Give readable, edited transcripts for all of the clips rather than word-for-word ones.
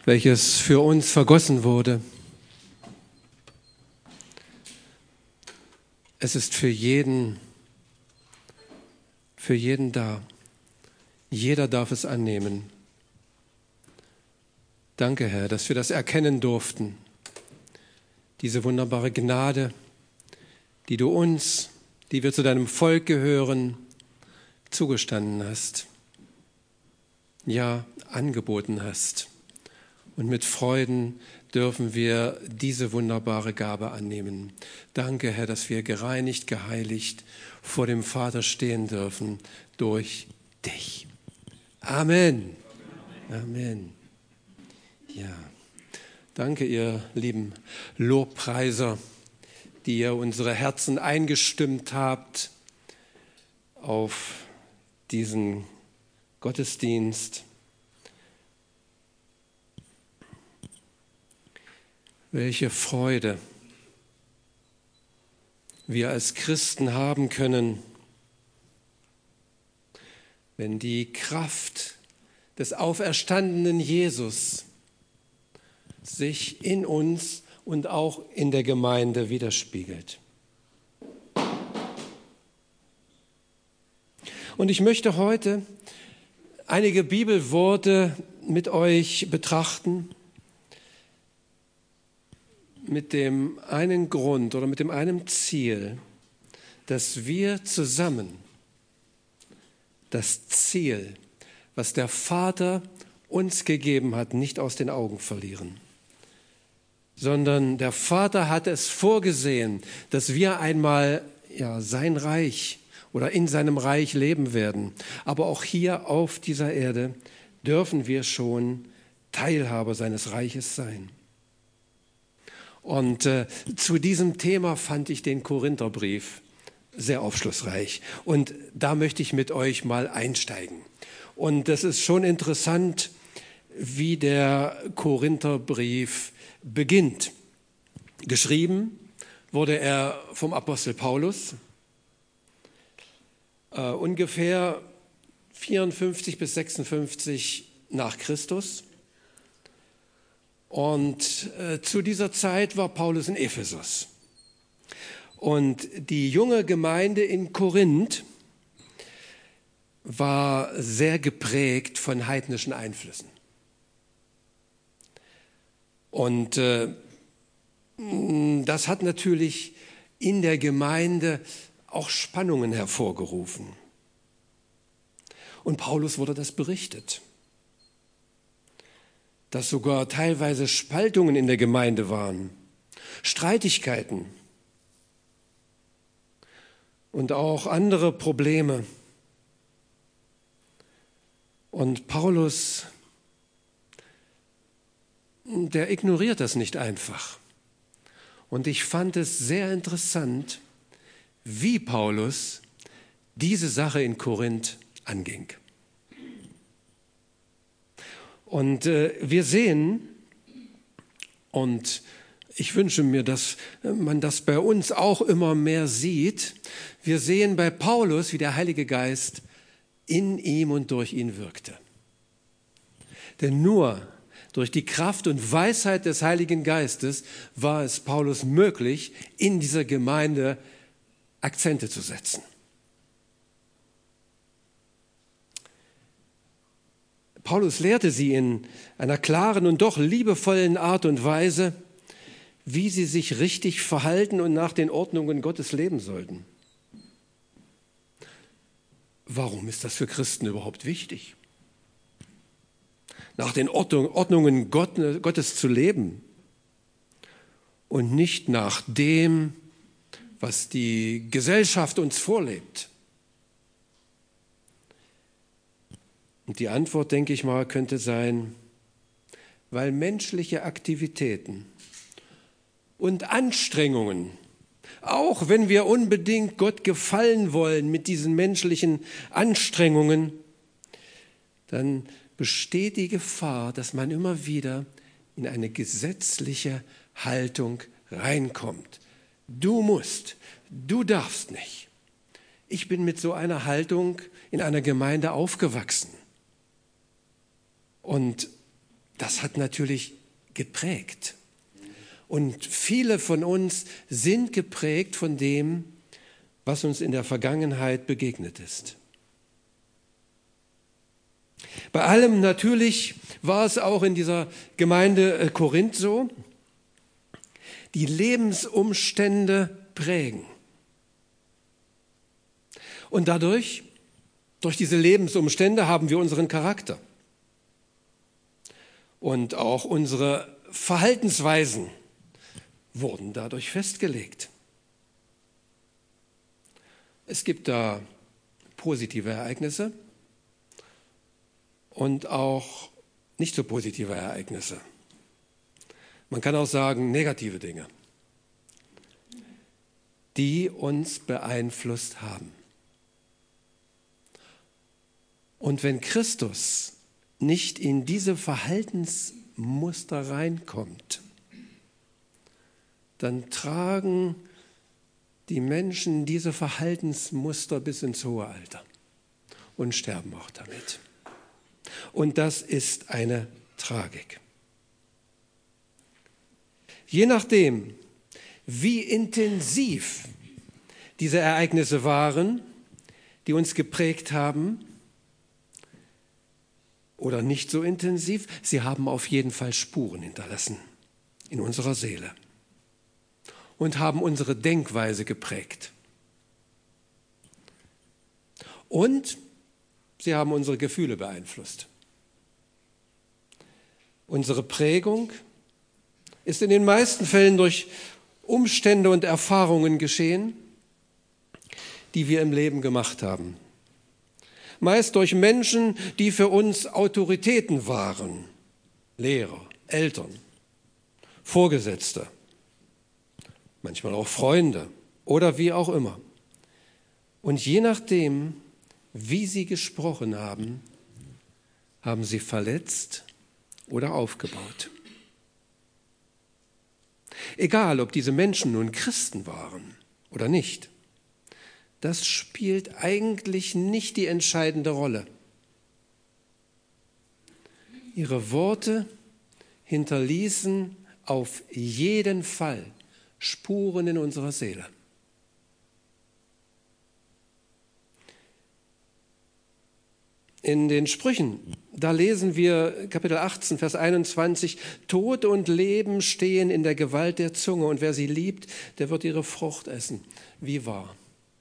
welches für uns vergossen wurde. Es ist für jeden da. Jeder darf es annehmen. Danke, Herr, dass wir das erkennen durften. Diese wunderbare Gnade, die du uns, die wir zu deinem Volk gehören, zugestanden hast. Ja, angeboten hast. Und mit Freuden dürfen wir diese wunderbare Gabe annehmen. Danke, Herr, dass wir gereinigt, geheiligt vor dem Vater stehen dürfen durch dich. Amen. Amen. Ja, danke, ihr lieben Lobpreiser, die ihr unsere Herzen eingestimmt habt auf diesen Gottesdienst. Welche Freude wir als Christen haben können, wenn die Kraft des auferstandenen Jesus sich in uns und auch in der Gemeinde widerspiegelt. Und ich möchte heute einige Bibelworte mit euch betrachten, mit dem einen Grund oder mit dem einen Ziel, dass wir zusammen das Ziel, was der Vater uns gegeben hat, nicht aus den Augen verlieren. Sondern der Vater hat es vorgesehen, dass wir einmal sein Reich oder in seinem Reich leben werden. Aber auch hier auf dieser Erde dürfen wir schon Teilhaber seines Reiches sein. Und zu diesem Thema fand ich den Korintherbrief sehr aufschlussreich. Und da möchte ich mit euch mal einsteigen. Und das ist schon interessant, wie der Korintherbrief beginnt. Geschrieben wurde er vom Apostel Paulus, ungefähr 54 bis 56 nach Christus. Und zu dieser Zeit war Paulus in Ephesus. Und die junge Gemeinde in Korinth war sehr geprägt von heidnischen Einflüssen. Und das hat natürlich in der Gemeinde auch Spannungen hervorgerufen. Und Paulus wurde das berichtet, dass sogar teilweise Spaltungen in der Gemeinde waren, Streitigkeiten und auch andere Probleme. Und Paulus, der ignoriert das nicht einfach. Und ich fand es sehr interessant, wie Paulus diese Sache in Korinth anging. Und wir sehen, und ich wünsche mir, dass man das bei uns auch immer mehr sieht, wir sehen bei Paulus, wie der Heilige Geist in ihm und durch ihn wirkte. Denn nur durch die Kraft und Weisheit des Heiligen Geistes war es Paulus möglich, in dieser Gemeinde Akzente zu setzen. Paulus lehrte sie in einer klaren und doch liebevollen Art und Weise, wie sie sich richtig verhalten und nach den Ordnungen Gottes leben sollten. Warum ist das für Christen überhaupt wichtig? Nach den Ordnungen Gottes zu leben und nicht nach dem, was die Gesellschaft uns vorlebt. Und die Antwort, denke ich mal, könnte sein, weil menschliche Aktivitäten und Anstrengungen, auch wenn wir unbedingt Gott gefallen wollen mit diesen menschlichen Anstrengungen, dann besteht die Gefahr, dass man immer wieder in eine gesetzliche Haltung reinkommt. Du musst, du darfst nicht. Ich bin mit so einer Haltung in einer Gemeinde aufgewachsen. Und das hat natürlich geprägt. Und viele von uns sind geprägt von dem, was uns in der Vergangenheit begegnet ist. Bei allem natürlich war es auch in dieser Gemeinde Korinth so, die Lebensumstände prägen. Und durch diese Lebensumstände haben wir unseren Charakter. Und auch unsere Verhaltensweisen wurden dadurch festgelegt. Es gibt da positive Ereignisse und auch nicht so positive Ereignisse. Man kann auch sagen, negative Dinge, die uns beeinflusst haben. Und wenn Christus nicht in diese Verhaltensmuster reinkommt, dann tragen die Menschen diese Verhaltensmuster bis ins hohe Alter und sterben auch damit. Und das ist eine Tragik. Je nachdem, wie intensiv diese Ereignisse waren, die uns geprägt haben, oder nicht so intensiv, sie haben auf jeden Fall Spuren hinterlassen in unserer Seele und haben unsere Denkweise geprägt. Und sie haben unsere Gefühle beeinflusst. Unsere Prägung ist in den meisten Fällen durch Umstände und Erfahrungen geschehen, die wir im Leben gemacht haben. Meist durch Menschen, die für uns Autoritäten waren, Lehrer, Eltern, Vorgesetzte, manchmal auch Freunde oder wie auch immer. Und je nachdem, wie sie gesprochen haben, haben sie verletzt oder aufgebaut. Egal, ob diese Menschen nun Christen waren oder nicht. Das spielt eigentlich nicht die entscheidende Rolle. Ihre Worte hinterließen auf jeden Fall Spuren in unserer Seele. In den Sprüchen, da lesen wir Kapitel 18, Vers 21, Tod und Leben stehen in der Gewalt der Zunge und wer sie liebt, der wird ihre Frucht essen. Wie wahr?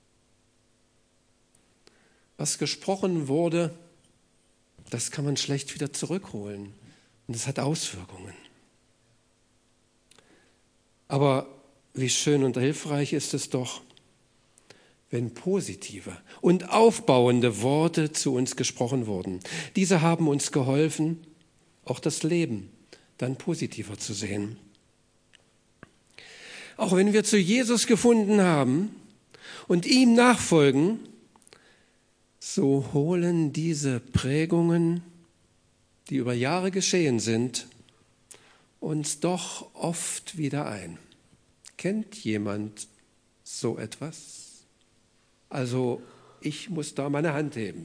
Was gesprochen wurde, das kann man schlecht wieder zurückholen. Und es hat Auswirkungen. Aber wie schön und hilfreich ist es doch, wenn positive und aufbauende Worte zu uns gesprochen wurden. Diese haben uns geholfen, auch das Leben dann positiver zu sehen. Auch wenn wir zu Jesus gefunden haben und ihm nachfolgen, so holen diese Prägungen, die über Jahre geschehen sind, uns doch oft wieder ein. Kennt jemand so etwas? Also ich muss da meine Hand heben.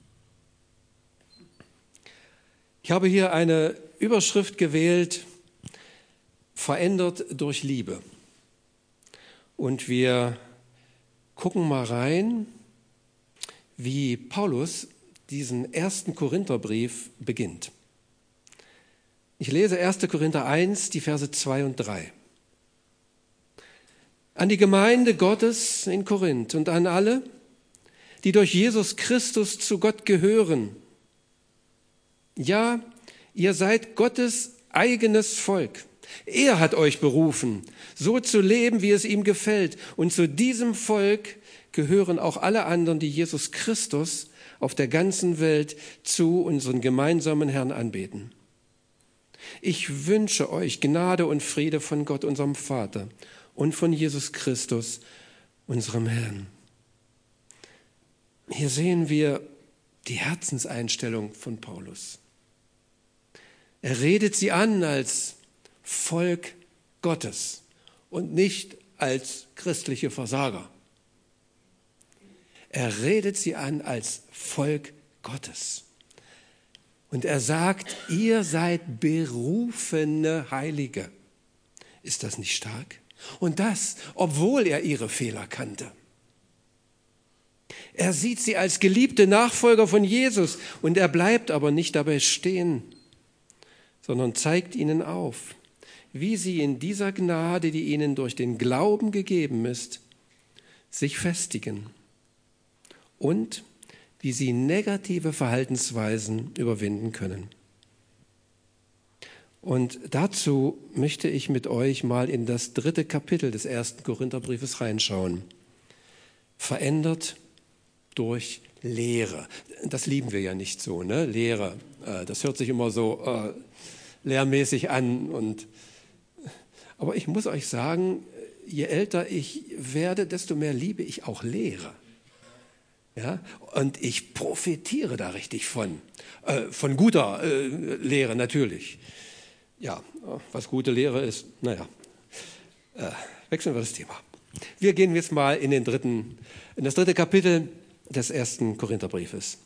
Ich habe hier eine Überschrift gewählt, verändert durch Liebe. Und wir gucken mal rein, wie Paulus diesen 1. Korintherbrief beginnt. Ich lese 1. Korinther 1, die Verse 2 und 3. An die Gemeinde Gottes in Korinth und an alle, die durch Jesus Christus zu Gott gehören. Ja, ihr seid Gottes eigenes Volk. Er hat euch berufen, so zu leben, wie es ihm gefällt. Und zu diesem Volk gehören auch alle anderen, die Jesus Christus auf der ganzen Welt zu unseren gemeinsamen Herrn anbeten. Ich wünsche euch Gnade und Friede von Gott, unserem Vater, und von Jesus Christus, unserem Herrn. Hier sehen wir die Herzenseinstellung von Paulus. Er redet sie an als Volk Gottes und nicht als christliche Versager. Er redet sie an als Volk Gottes. Und er sagt, ihr seid berufene Heilige. Ist das nicht stark? Und das, obwohl er ihre Fehler kannte. Er sieht sie als geliebte Nachfolger von Jesus und er bleibt aber nicht dabei stehen, sondern zeigt ihnen auf, wie sie in dieser Gnade, die ihnen durch den Glauben gegeben ist, sich festigen und wie sie negative Verhaltensweisen überwinden können. Und dazu möchte ich mit euch mal in das 3. Kapitel des 1. Korintherbriefes reinschauen. Verändert durch Lehre. Das lieben wir ja nicht so, ne? Lehre. Das hört sich immer so lehrmäßig an. Aber ich muss euch sagen, je älter ich werde, desto mehr liebe ich auch Lehre. Ja? Und ich profitiere da richtig von guter Lehre natürlich. Ja, was gute Lehre ist, wechseln wir das Thema. Wir gehen jetzt mal in das 3. Kapitel des 1. Korintherbriefes.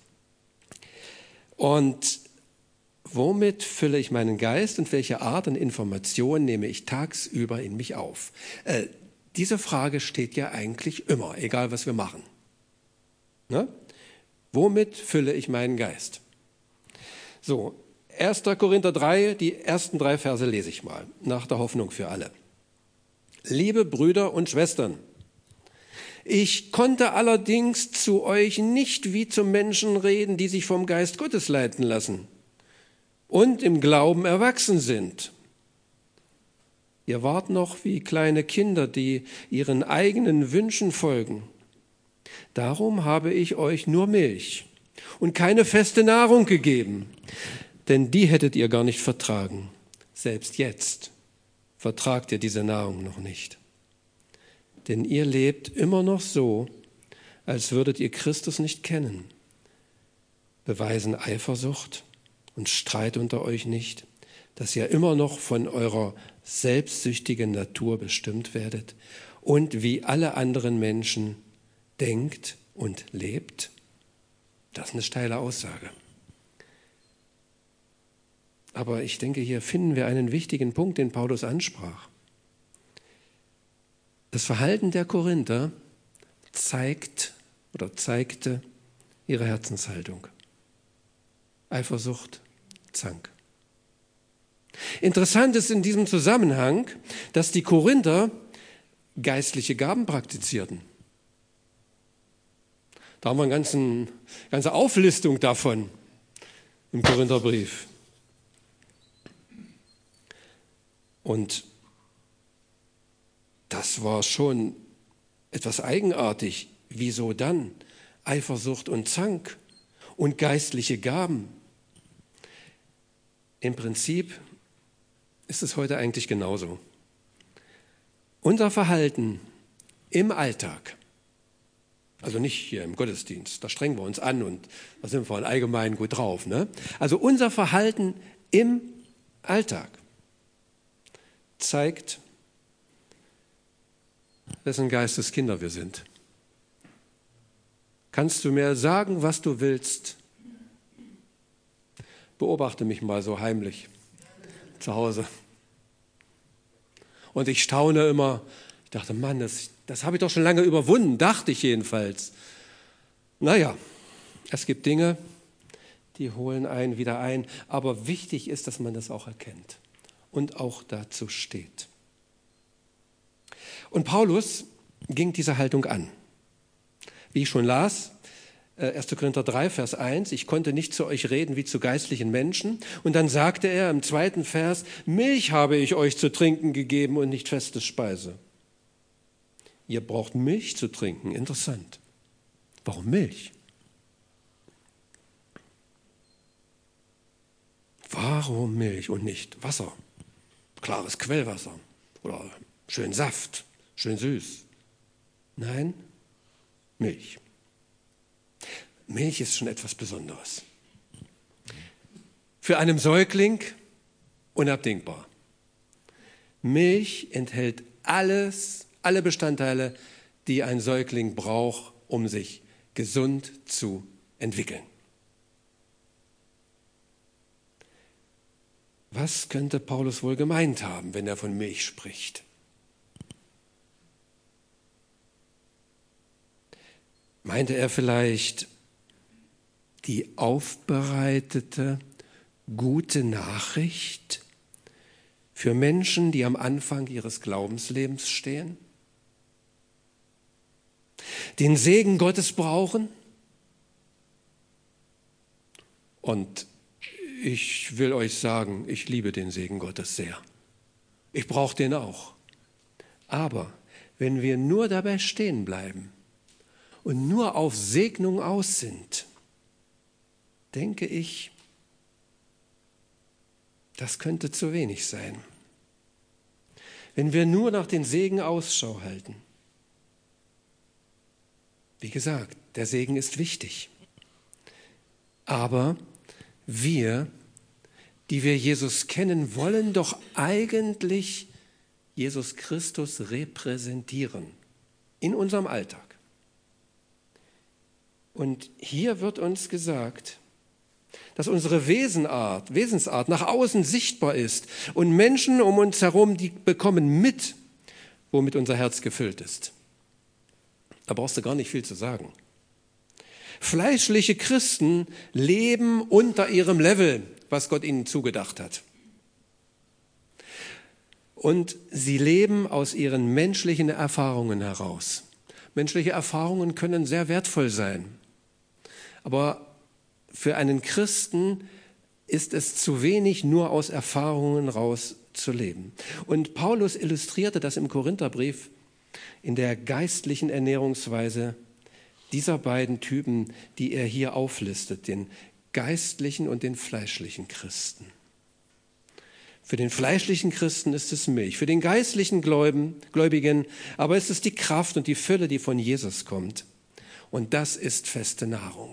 Und womit fülle ich meinen Geist und welche Art an Information nehme ich tagsüber in mich auf? Diese Frage steht ja eigentlich immer, egal was wir machen. Ne? Womit fülle ich meinen Geist? So, 1. Korinther 3, die ersten 3 Verse lese ich mal, nach der Hoffnung für alle. Liebe Brüder und Schwestern, ich konnte allerdings zu euch nicht wie zu Menschen reden, die sich vom Geist Gottes leiten lassen und im Glauben erwachsen sind. Ihr wart noch wie kleine Kinder, die ihren eigenen Wünschen folgen. Darum habe ich euch nur Milch und keine feste Nahrung gegeben, denn die hättet ihr gar nicht vertragen. Selbst jetzt vertragt ihr diese Nahrung noch nicht. Denn ihr lebt immer noch so, als würdet ihr Christus nicht kennen. Beweisen Eifersucht und Streit unter euch nicht, dass ihr immer noch von eurer selbstsüchtigen Natur bestimmt werdet und wie alle anderen Menschen denkt und lebt? Das ist eine steile Aussage. Aber ich denke, hier finden wir einen wichtigen Punkt, den Paulus ansprach. Das Verhalten der Korinther zeigte ihre Herzenshaltung. Eifersucht, Zank. Interessant ist in diesem Zusammenhang, dass die Korinther geistliche Gaben praktizierten. Da haben wir eine ganze Auflistung davon im Korintherbrief. Und das war schon etwas eigenartig. Wieso dann Eifersucht und Zank und geistliche Gaben? Im Prinzip ist es heute eigentlich genauso. Unser Verhalten im Alltag, also nicht hier im Gottesdienst, da strengen wir uns an und da sind wir allgemein gut drauf. Ne? Also unser Verhalten im Alltag zeigt, wessen Geistes Kinder wir sind. Kannst du mir sagen, was du willst? Beobachte mich mal so heimlich zu Hause. Und ich staune immer. Ich dachte, Mann, das habe ich doch schon lange überwunden, dachte ich jedenfalls. Naja, es gibt Dinge, die holen einen wieder ein. Aber wichtig ist, dass man das auch erkennt und auch dazu steht. Und Paulus ging diese Haltung an. Wie ich schon las, 1. Korinther 3, Vers 1, ich konnte nicht zu euch reden wie zu geistlichen Menschen. Und dann sagte er im 2. Vers, Milch habe ich euch zu trinken gegeben und nicht feste Speise. Ihr braucht Milch zu trinken, interessant. Warum Milch? Warum Milch und nicht Wasser? Klares Quellwasser oder schön Saft, schön süß. Nein, Milch. Milch ist schon etwas Besonderes. Für einen Säugling unabdingbar. Milch enthält alle Bestandteile, die ein Säugling braucht, um sich gesund zu entwickeln. Was könnte Paulus wohl gemeint haben, wenn er von Milch spricht? Meinte er vielleicht die aufbereitete, gute Nachricht für Menschen, die am Anfang ihres Glaubenslebens stehen? Den Segen Gottes brauchen? Und ich will euch sagen, ich liebe den Segen Gottes sehr. Ich brauche den auch. Aber wenn wir nur dabei stehen bleiben und nur auf Segnung aus sind, denke ich, das könnte zu wenig sein. Wenn wir nur nach den Segen Ausschau halten. Wie gesagt, der Segen ist wichtig. Aber wir, die wir Jesus kennen, wollen doch eigentlich Jesus Christus repräsentieren in unserem Alltag. Und hier wird uns gesagt, dass unsere Wesensart nach außen sichtbar ist und Menschen um uns herum, die bekommen mit, womit unser Herz gefüllt ist. Da brauchst du gar nicht viel zu sagen. Fleischliche Christen leben unter ihrem Level, was Gott ihnen zugedacht hat. Und sie leben aus ihren menschlichen Erfahrungen heraus. Menschliche Erfahrungen können sehr wertvoll sein. Aber für einen Christen ist es zu wenig, nur aus Erfahrungen raus zu leben. Und Paulus illustrierte das im Korintherbrief in der geistlichen Ernährungsweise dieser beiden Typen, die er hier auflistet, den geistlichen und den fleischlichen Christen. Für den fleischlichen Christen ist es Milch, für den geistlichen Gläubigen aber ist es die Kraft und die Fülle, die von Jesus kommt. Und das ist feste Nahrung.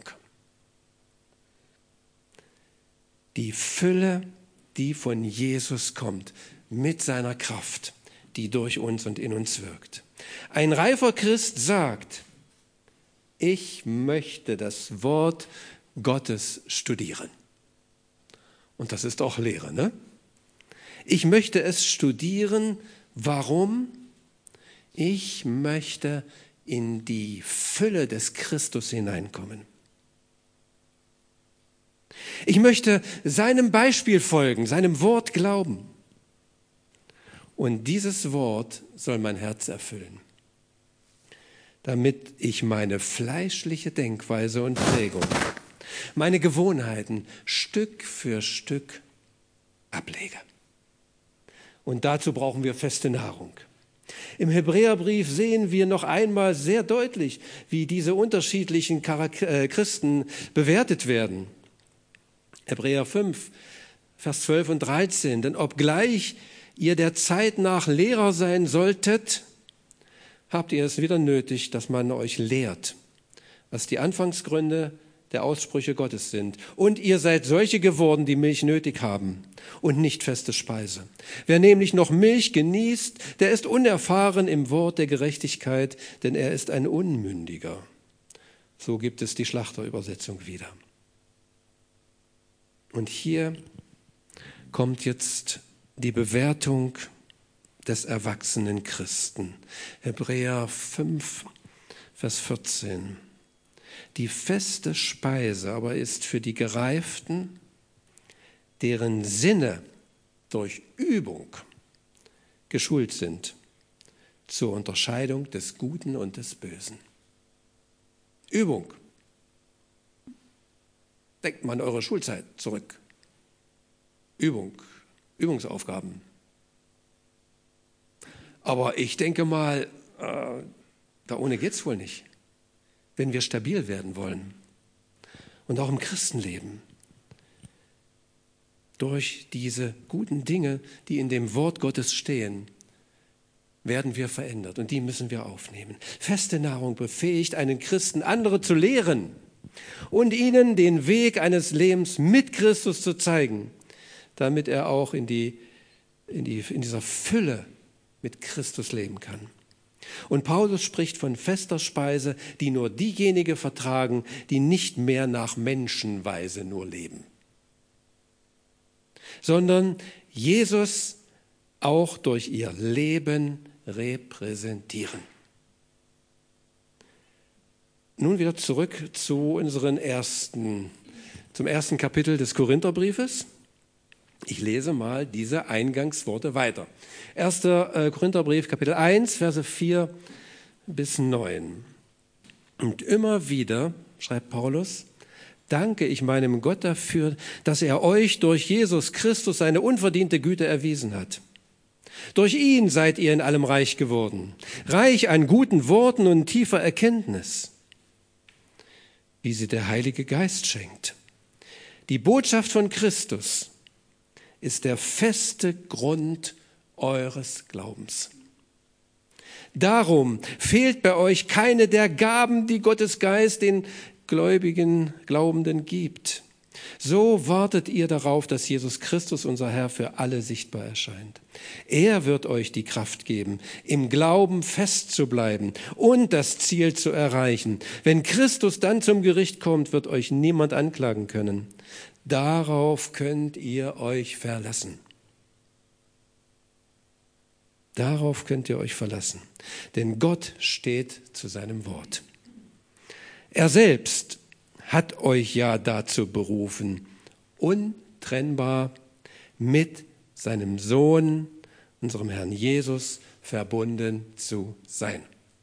Die Fülle, die von Jesus kommt, mit seiner Kraft, die durch uns und in uns wirkt. Ein reifer Christ sagt, ich möchte das Wort Gottes studieren. Und das ist auch Lehre, ne? Ich möchte es studieren. Warum? Ich möchte in die Fülle des Christus hineinkommen. Ich möchte seinem Beispiel folgen, seinem Wort glauben. Und dieses Wort soll mein Herz erfüllen, damit ich meine fleischliche Denkweise und Prägung, meine Gewohnheiten Stück für Stück ablege. Und dazu brauchen wir feste Nahrung. Im Hebräerbrief sehen wir noch einmal sehr deutlich, wie diese unterschiedlichen Christen bewertet werden. Hebräer 5, Vers 12 und 13. Denn obgleich ihr der Zeit nach Lehrer sein solltet, habt ihr es wieder nötig, dass man euch lehrt, was die Anfangsgründe der Aussprüche Gottes sind. Und ihr seid solche geworden, die Milch nötig haben und nicht feste Speise. Wer nämlich noch Milch genießt, der ist unerfahren im Wort der Gerechtigkeit, denn er ist ein Unmündiger. So gibt es die Schlachterübersetzung wieder. Und hier kommt jetzt die Bewertung des erwachsenen Christen. Hebräer 5, Vers 14. Die feste Speise aber ist für die Gereiften, deren Sinne durch Übung geschult sind zur Unterscheidung des Guten und des Bösen. Übung. Denkt mal an eure Schulzeit zurück. Übungsaufgaben. Aber ich denke mal, da ohne geht es wohl nicht, wenn wir stabil werden wollen. Und auch im Christenleben. Durch diese guten Dinge, die in dem Wort Gottes stehen, werden wir verändert. Und die müssen wir aufnehmen. Feste Nahrung befähigt einen Christen, andere zu lehren und ihnen den Weg eines Lebens mit Christus zu zeigen, damit er auch in dieser Fülle mit Christus leben kann. Und Paulus spricht von fester Speise, die nur diejenigen vertragen, die nicht mehr nach Menschenweise nur leben. sondern Jesus auch durch ihr Leben repräsentieren. Nun wieder zurück zum ersten Kapitel des Korintherbriefes. Ich lese mal diese Eingangsworte weiter. 1. Korintherbrief, Kapitel 1, Verse 4 bis 9. Und immer wieder, schreibt Paulus, danke ich meinem Gott dafür, dass er euch durch Jesus Christus seine unverdiente Güte erwiesen hat. Durch ihn seid ihr in allem reich geworden, reich an guten Worten und tiefer Erkenntnis, wie sie der Heilige Geist schenkt. Die Botschaft von Christus ist der feste Grund eures Glaubens. Darum fehlt bei euch keine der Gaben, die Gottes Geist den gläubigen Glaubenden gibt. So wartet ihr darauf, dass Jesus Christus, unser Herr, für alle sichtbar erscheint. Er wird euch die Kraft geben, im Glauben festzubleiben und das Ziel zu erreichen. Wenn Christus dann zum Gericht kommt, wird euch niemand anklagen können. Darauf könnt ihr euch verlassen. Darauf könnt ihr euch verlassen, denn Gott steht zu seinem Wort. Er selbst hat euch ja dazu berufen, untrennbar mit seinem Sohn, unserem Herrn Jesus, verbunden zu sein.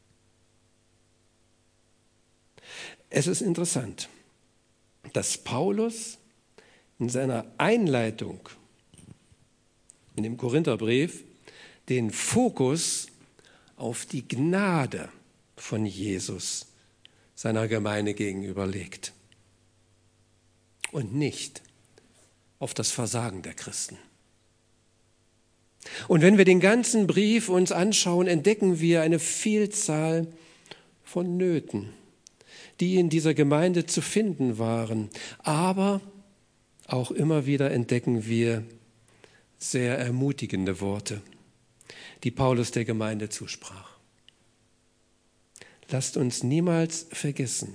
Es ist interessant, dass Paulus in seiner Einleitung in dem Korintherbrief den Fokus auf die Gnade von Jesus seiner Gemeinde gegenüber legt und nicht auf das Versagen der Christen. Und wenn wir den ganzen Brief uns anschauen, entdecken wir eine Vielzahl von Nöten, die in dieser Gemeinde zu finden waren. Aber auch immer wieder entdecken wir sehr ermutigende Worte, die Paulus der Gemeinde zusprach. Lasst uns niemals vergessen,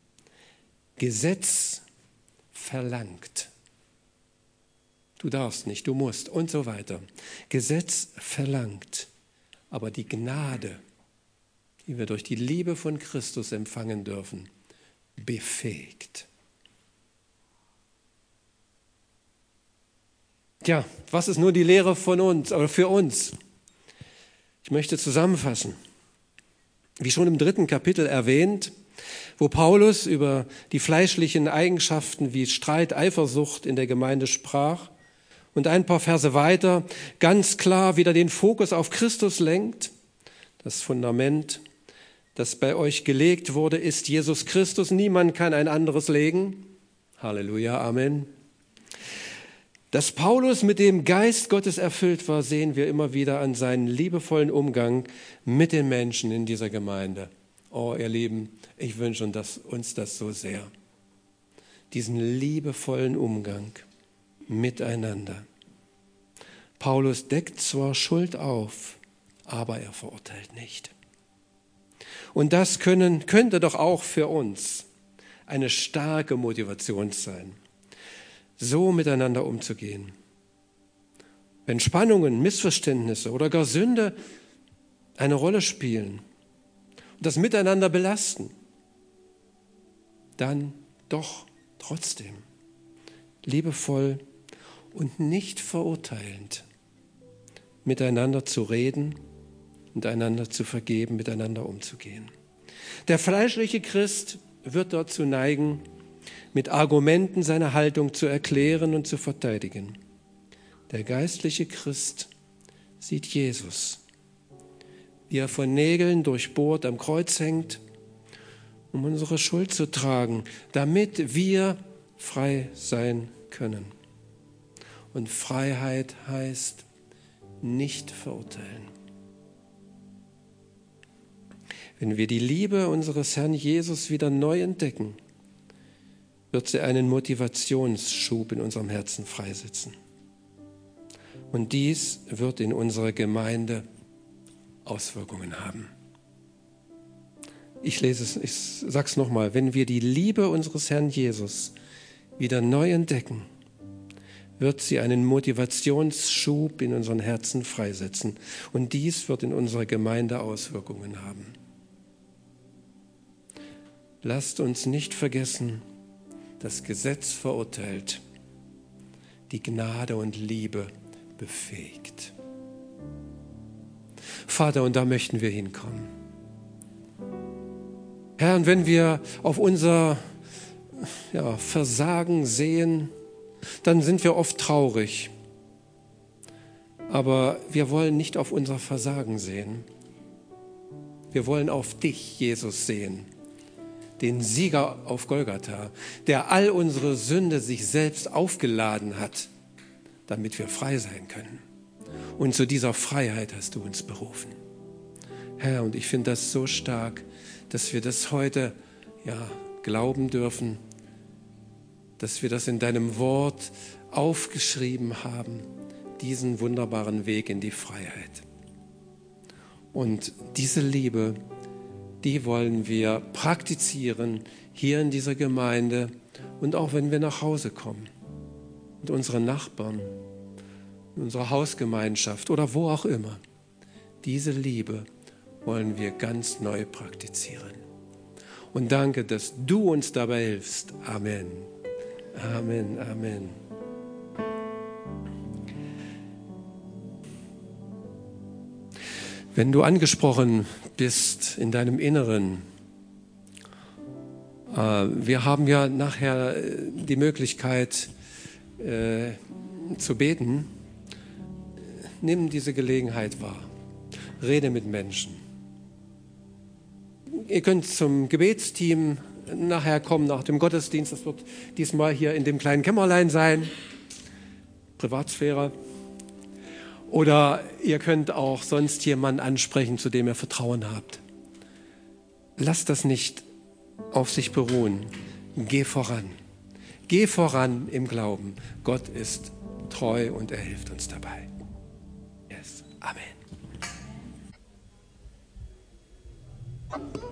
Gesetz verlangt. Du darfst nicht, du musst und so weiter. Gesetz verlangt, aber die Gnade, die wir durch die Liebe von Christus empfangen dürfen, befähigt. Tja, was ist nun die Lehre von uns oder für uns? Ich möchte zusammenfassen. Wie schon im 3. Kapitel erwähnt, wo Paulus über die fleischlichen Eigenschaften wie Streit, Eifersucht in der Gemeinde sprach und ein paar Verse weiter ganz klar wieder den Fokus auf Christus lenkt. Das Fundament, das bei euch gelegt wurde, ist Jesus Christus. Niemand kann ein anderes legen. Halleluja, Amen. Dass Paulus mit dem Geist Gottes erfüllt war, sehen wir immer wieder an seinen liebevollen Umgang mit den Menschen in dieser Gemeinde. Oh, ihr Lieben, ich wünsche uns das so sehr. Diesen liebevollen Umgang miteinander. Paulus deckt zwar Schuld auf, aber er verurteilt nicht. Und das könnte doch auch für uns eine starke Motivation sein, so miteinander umzugehen. Wenn Spannungen, Missverständnisse oder gar Sünde eine Rolle spielen und das Miteinander belasten, dann doch trotzdem liebevoll und nicht verurteilend miteinander zu reden und einander zu vergeben, miteinander umzugehen. Der fleischliche Christ wird dazu neigen, mit Argumenten seine Haltung zu erklären und zu verteidigen. Der geistliche Christ sieht Jesus, wie er von Nägeln durchbohrt am Kreuz hängt, um unsere Schuld zu tragen, damit wir frei sein können. Und Freiheit heißt nicht verurteilen. Wenn wir die Liebe unseres Herrn Jesus wieder neu entdecken, wird sie einen Motivationsschub in unserem Herzen freisetzen. Und dies wird in unserer Gemeinde Auswirkungen haben. Ich sage es nochmal, wenn wir die Liebe unseres Herrn Jesus wieder neu entdecken, wird sie einen Motivationsschub in unseren Herzen freisetzen. Und dies wird in unserer Gemeinde Auswirkungen haben. Lasst uns nicht vergessen, das Gesetz verurteilt, die Gnade und Liebe befähigt. Vater, und da möchten wir hinkommen. Herr, und wenn wir auf unser Versagen sehen, dann sind wir oft traurig. Aber wir wollen nicht auf unser Versagen sehen. Wir wollen auf dich, Jesus, sehen, den Sieger auf Golgatha, der all unsere Sünde sich selbst aufgeladen hat, damit wir frei sein können. Und zu dieser Freiheit hast du uns berufen. Herr, und ich finde das so stark, dass wir das heute glauben dürfen, dass wir das in deinem Wort aufgeschrieben haben, diesen wunderbaren Weg in die Freiheit. Und diese Liebe, die wollen wir praktizieren hier in dieser Gemeinde und auch wenn wir nach Hause kommen und unsere Nachbarn, in unserer Hausgemeinschaft oder wo auch immer. Diese Liebe wollen wir ganz neu praktizieren. Und danke, dass du uns dabei hilfst. Amen. Amen, Amen. Wenn du angesprochen bist in deinem Inneren, wir haben ja nachher die Möglichkeit zu beten, nimm diese Gelegenheit wahr. Rede mit Menschen. Ihr könnt zum Gebetsteam nachher kommen nach dem Gottesdienst. Das wird diesmal hier in dem kleinen Kämmerlein sein. Privatsphäre. Oder ihr könnt auch sonst jemanden ansprechen, zu dem ihr Vertrauen habt. Lasst das nicht auf sich beruhen. Geh voran. Geh voran im Glauben. Gott ist treu und er hilft uns dabei. Yes. Amen.